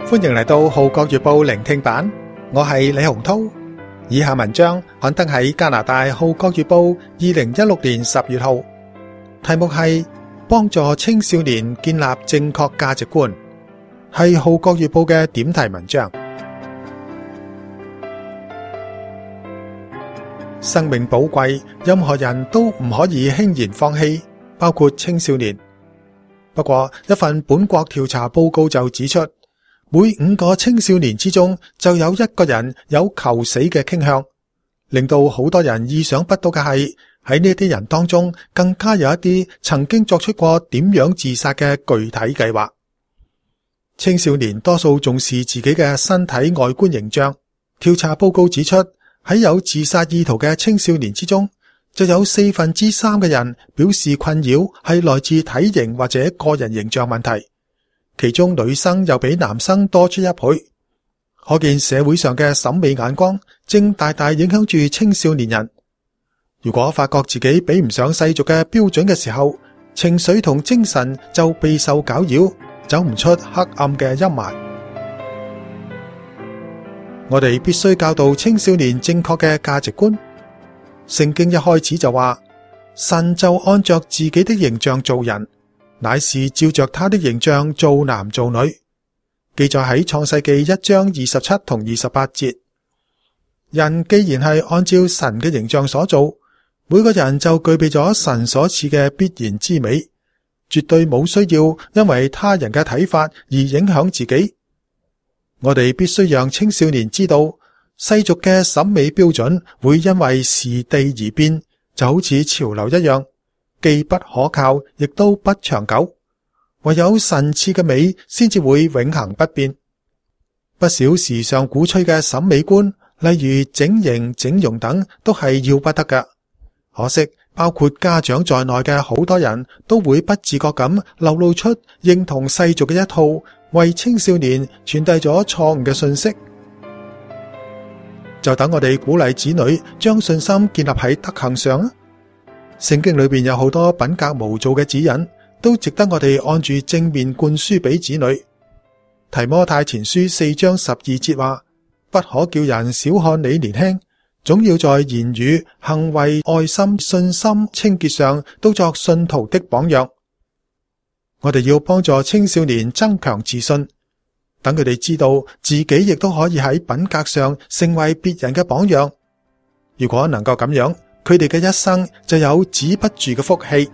歡迎嚟到《號角月報》聆聽版，我係李洪濤。以下文章刊登喺加拿大《號角月報》2016年10月號，題目係幫助青少年建立正確價值觀，係《號角月報》嘅點題文章。生命寶貴，任何人都唔可以輕言放棄，包括青少年。不過，一份本國調查報告就指出，每5個青少年之中就有1個人有求死嘅傾向，令到好多人意想不到嘅係，喺呢啲人當中更加有一啲曾經作出過點樣自殺嘅具體計劃。青少年多數重視自己嘅身體外觀形象，調查報告指出，喺有自殺意圖嘅青少年之中，就有3/4嘅人表示困擾係來自體型或者個人形象問題，其中女生又比男生多出1倍。可見社會上嘅審美眼光正大大影響住青少年人。如果發覺自己比唔上世俗嘅標準嘅時候，情緒同精神就備受攪擾，走唔出黑暗嘅陰霾。我哋必須教導青少年正確嘅價值觀。聖經一開始就話，神就按着自己的形象造人，乃是照着他的形象造男造女。記載喺創世記1章27同28節。人既然係按照神嘅形象所造，每個人就具備咗神所賜嘅必然之美，絕對冇需要因為他人嘅睇法而影響自己。我哋必須讓青少年知道，世俗嘅審美標準會因為時地而變，就好似潮流一樣，既不可靠，亦都不長久。唯有神賜嘅美先至會永恆不變。不少時尚鼓吹嘅審美觀，例如整形、整容等，都係要不得嘅。可惜，包括家長在內嘅好多人都會不自覺咁流露出認同世俗嘅一套，為青少年傳遞咗錯誤嘅信息。就等我哋鼓勵子女將信心建立喺德行上啊！聖經裏邊有好多品格無造嘅指引，都值得我哋按住正面灌輸俾子女。提摩太前書4章12節話：不可叫人小看你年輕，總要在言語、行為、愛心、信心、清潔上都作信徒的榜樣。我哋要幫助青少年增強自信，等佢哋知道自己亦都可以喺品格上成為別人嘅榜樣。如果能夠咁樣，佢哋嘅一生就有止不住嘅福氣。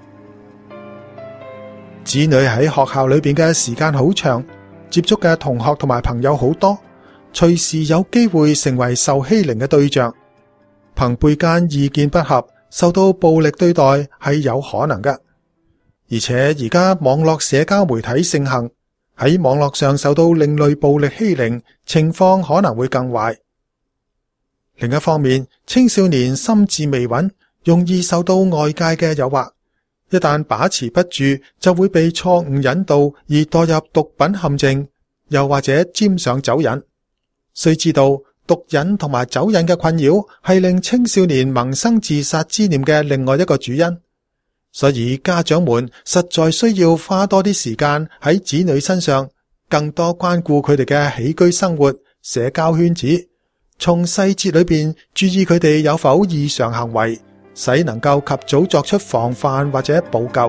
子女喺學校裏邊嘅時間好長，接觸嘅同學同埋朋友好多，隨時有機會成為受欺凌嘅對象。朋輩間意見不合，受到暴力對待係有可能嘅。而且而家網絡社交媒體盛行，喺網絡上受到另類暴力欺凌，情況可能會更壞。另一方面，青少年心智未穩，容易受到外界嘅誘惑，一旦把持不住，就會被錯誤引導而墮入毒品陷阱，又或者沾上酒癮。須知道，毒癮同埋酒癮嘅困擾係令青少年萌生自殺之念嘅另外一個主因。所以家長們實在需要花多啲時間喺子女身上，更多關顧佢哋嘅起居生活、社交圈子，從細節裏邊注意佢哋有否異常行為，使能夠及早作出防範或者補救。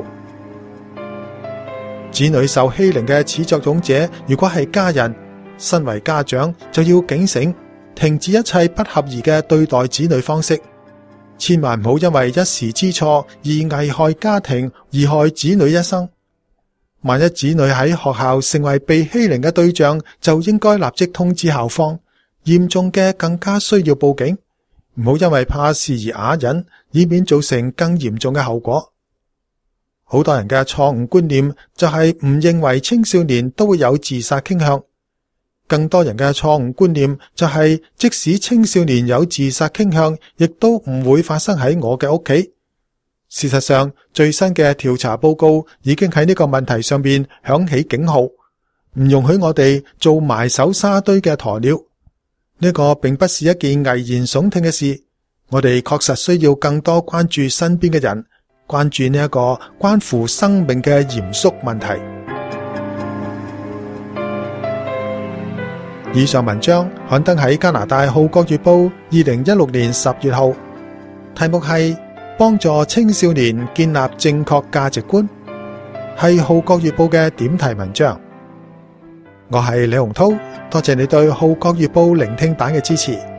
子女受欺凌嘅始作俑者如果係家人，身為家長就要警醒，停止一切不合宜嘅對待子女方式。千萬唔好因為一時之錯而危害家庭，而害子女一生。萬一子女喺學校成為被欺凌嘅對象，就應該立即通知校方，嚴重嘅更加需要報警。唔好因為怕事而啞忍，以免造成更嚴重嘅後果。好多人嘅錯誤觀念就係唔認為青少年都會有自殺傾向。更多人嘅錯誤觀念就係，即使青少年有自殺傾向，亦都唔會發生喺我嘅屋企。事實上，最新嘅調查報告已經喺呢個問題上邊響起警號，唔容許我哋做埋手沙堆嘅鴕鳥。呢個並不是一件危言聳聽嘅事，我哋確實需要更多關注身邊嘅人，關注呢一個關乎生命嘅嚴肅問題。 以上文章刊登喺加拿大《號角月報》2016年10月號，題目係幫助青少年建立正確價值觀，係《號角月報》嘅點題文章。我係李洪濤，多謝你對《號角月報》聆聽版嘅支持。